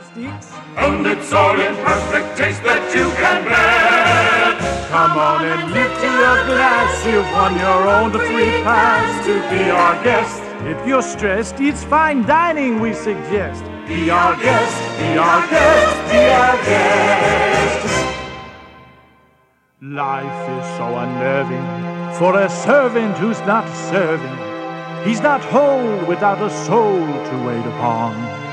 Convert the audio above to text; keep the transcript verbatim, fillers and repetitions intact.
chopsticks. And it's all in perfect taste that you can bet. Come on and lift your glass. You've won your own free pass to be our guest. If you're stressed, it's fine dining we suggest. Be our guest, be our guest, be our guest. Life is so unnerving for a servant who's not serving. He's not whole without a soul to wait upon.